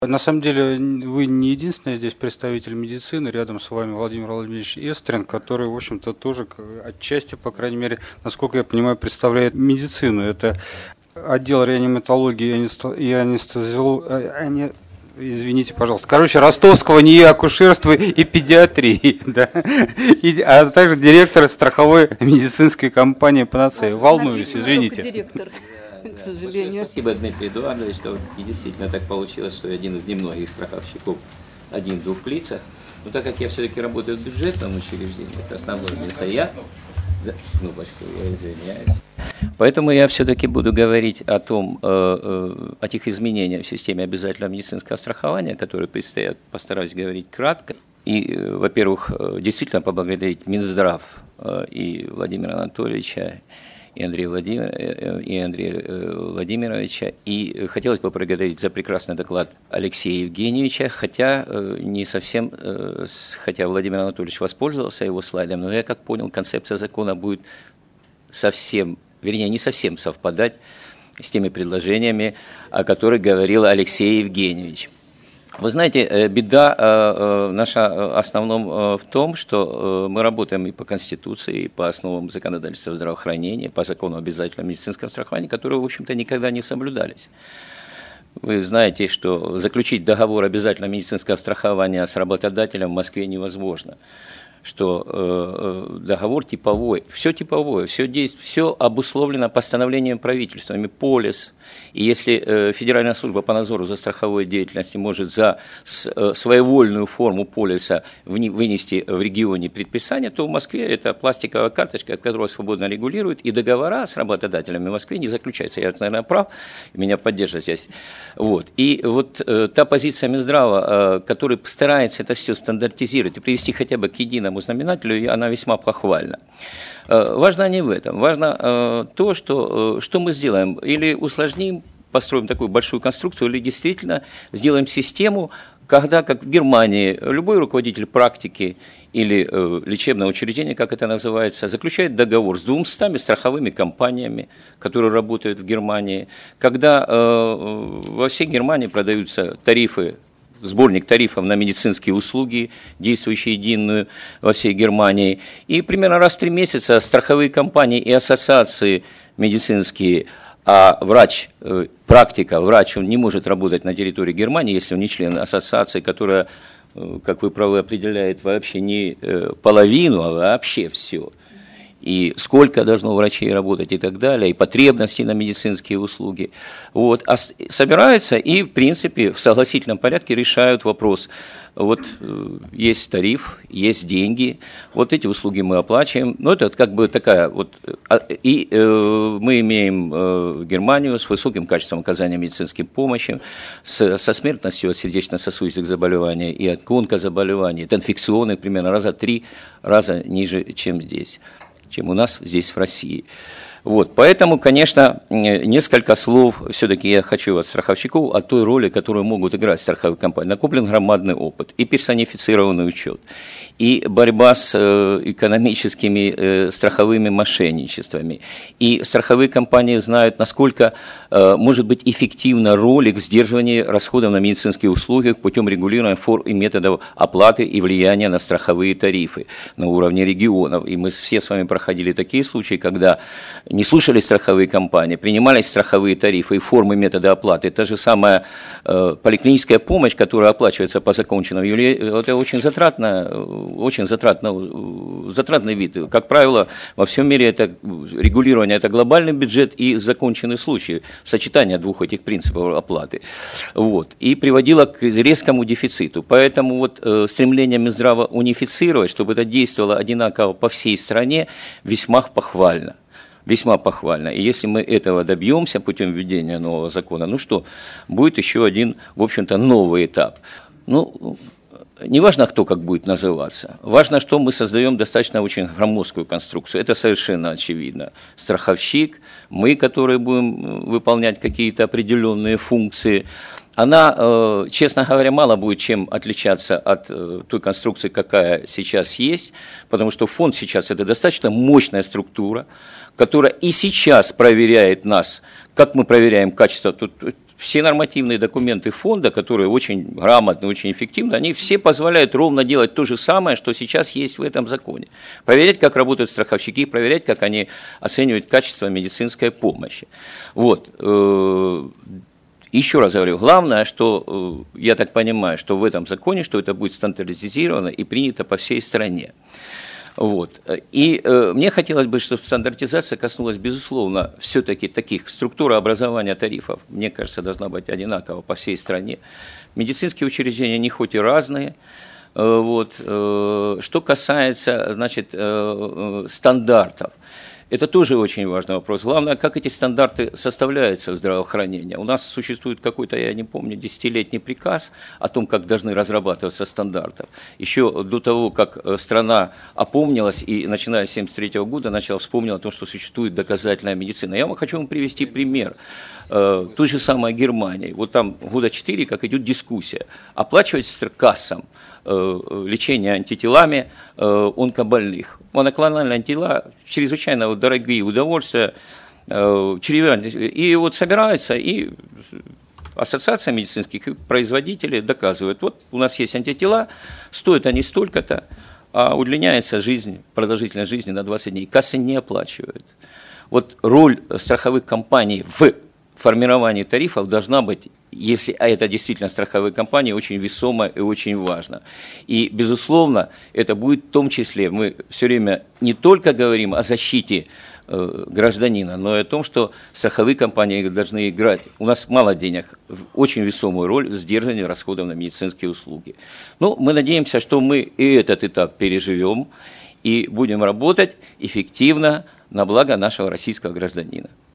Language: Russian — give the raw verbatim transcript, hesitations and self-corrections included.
На самом деле, вы не единственный здесь представитель медицины, рядом с вами Владимир Владимирович Эстрин, который, в общем-то, тоже отчасти, по крайней мере, насколько я понимаю, представляет медицину. Это отдел реаниматологии и анестезиологии, извините, пожалуйста, короче, ростовского НИИ акушерства и педиатрии, да, и, а также директор страховой медицинской компании «Панацея». Волнуюсь, извините. Директор. К сожалению. Спасибо, Дмитрий Эдуардович, что и действительно так получилось, что я один из немногих страховщиков один в двух лицах. Но так как я все-таки работаю в бюджетном учреждении, это основное место я, да, кнопочку, я извиняюсь. Поэтому я все-таки буду говорить о том, э, э, о тех изменениях в системе обязательного медицинского страхования, которые предстоят, постараюсь говорить кратко. И, э, во-первых, э, действительно поблагодарить Минздрав э, и Владимира Анатольевича, и Андрея, Владимир, и Андрея Владимировича. И хотелось бы поблагодарить за прекрасный доклад Алексея Евгеньевича, хотя не совсем, хотя Владимир Анатольевич воспользовался его слайдом, но я как понял, концепция закона будет совсем, вернее, не совсем совпадать с теми предложениями, о которых говорил Алексей Евгеньевич. Вы знаете, беда наша основном в том, что мы работаем и по Конституции, и по основам законодательства здравоохранения, по закону об обязательном медицинском страховании, которые, в общем-то, никогда не соблюдались. Вы знаете, что заключить договор обязательного медицинского страхования с работодателем в Москве невозможно, что э, договор типовой, все типовое, все действие, все обусловлено постановлением правительства, полис. И если э, Федеральная служба по надзору за страховой деятельностью может за с, э, своевольную форму полиса вни, вынести в регионе предписание, то в Москве это пластиковая карточка, которая свободно регулирует, и договора с работодателями в Москве не заключаются. Я, наверное, прав, меня поддержат здесь. Вот. И вот э, та позиция Минздрава, э, которая старается это все стандартизировать и привести хотя бы к единому знаменателю, она весьма похвальна. Важно не в этом. Важно то, что, что мы сделаем. Или усложним, построим такую большую конструкцию, или действительно сделаем систему, когда, как в Германии, любой руководитель практики или лечебного учреждения, как это называется, заключает договор с двумстами страховыми компаниями, которые работают в Германии, когда во всей Германии продаются тарифы, сборник тарифов на медицинские услуги, действующие единую во всей Германии. И примерно раз в три месяца страховые компании и ассоциации медицинские, а врач, практика, врач, он не может работать на территории Германии, если он не член ассоциации, которая, как вы правы, определяет вообще не половину, а вообще все. И сколько должно врачей работать и так далее, и потребности на медицинские услуги. Вот. А собираются и, в принципе, в согласительном порядке решают вопрос. Вот есть тариф, есть деньги, вот эти услуги мы оплачиваем. Ну, это как бы такая вот... И э, мы имеем э, Германию с высоким качеством оказания медицинской помощи, с, со смертностью от сердечно-сосудистых заболеваний и от онкозаболеваний, от инфекционных примерно раза три раза ниже, чем здесь, чем у нас здесь в России. Вот, поэтому, конечно, несколько слов все-таки я хочу от страховщиков о той роли, которую могут играть страховые компании. Накоплен громадный опыт, и персонифицированный учет, и борьба с экономическими страховыми мошенничествами. И страховые компании знают, насколько может быть эффективна роль их сдерживания расходов на медицинские услуги путем регулирования форм и методов оплаты и влияния на страховые тарифы на уровне регионов. И мы все с вами проходили такие случаи, когда не слушались страховые компании, принимались страховые тарифы и формы метода оплаты. Та же самая э, поликлиническая помощь, которая оплачивается по законченному, это очень затратно, очень затратно, затратный вид. Как правило, во всем мире это регулирование, это глобальный бюджет и законченный случай, сочетание двух этих принципов оплаты. Вот. И приводило к резкому дефициту. Поэтому вот, э, стремление Минздрава унифицировать, чтобы это действовало одинаково по всей стране, весьма похвально. Весьма похвально. И если мы этого добьемся путем введения нового закона, ну что, будет еще один, в общем-то, новый этап. Ну, не важно, кто как будет называться. Важно, что мы создаем достаточно очень громоздкую конструкцию. Это совершенно очевидно. Страховщик, мы, которые будем выполнять какие-то определенные функции. Она, честно говоря, мало будет чем отличаться от той конструкции, какая сейчас есть, потому что фонд сейчас это достаточно мощная структура, которая и сейчас проверяет нас, как мы проверяем качество. Тут все нормативные документы фонда, которые очень грамотны, очень эффективны, они все позволяют ровно делать то же самое, что сейчас есть в этом законе. Проверять, как работают страховщики, проверять, как они оценивают качество медицинской помощи. Вот. Еще раз говорю, главное, что, я так понимаю, что в этом законе, что это будет стандартизировано и принято по всей стране. Вот. И э, мне хотелось бы, чтобы стандартизация коснулась, безусловно, все-таки таких структур образования тарифов, мне кажется, должна быть одинакова по всей стране. Медицинские учреждения, они хоть и разные. Э, вот. э, что касается, значит, э, стандартов, это тоже очень важный вопрос. Главное, как эти стандарты составляются в здравоохранении. У нас существует какой-то, я не помню, десятилетний приказ о том, как должны разрабатываться стандарты. Еще до того, как страна опомнилась и, начиная с семьдесят третьего года, начала вспомнить о том, что существует доказательная медицина. Я вам хочу вам привести пример. Той же самой Германии. Вот там года четыре, как идет дискуссия. Оплачивать кассам лечение антителами онкобольных. Моноклональные антитела чрезвычайно дорогие удовольствия. И вот собираются, и ассоциация медицинских производителей доказывает, вот у нас есть антитела, стоят они столько-то, а удлиняется жизнь, продолжительность жизни на двадцать дней. Кассы не оплачивают. Вот роль страховых компаний в формировании тарифов должна быть, если а это действительно страховые компании, очень весомо и очень важно. И, безусловно, это будет в том числе, мы все время не только говорим о защите э, гражданина, но и о том, что страховые компании должны играть, у нас мало денег, очень весомую роль в сдерживании расходов на медицинские услуги. Ну, мы надеемся, что мы и этот этап переживем и будем работать эффективно на благо нашего российского гражданина.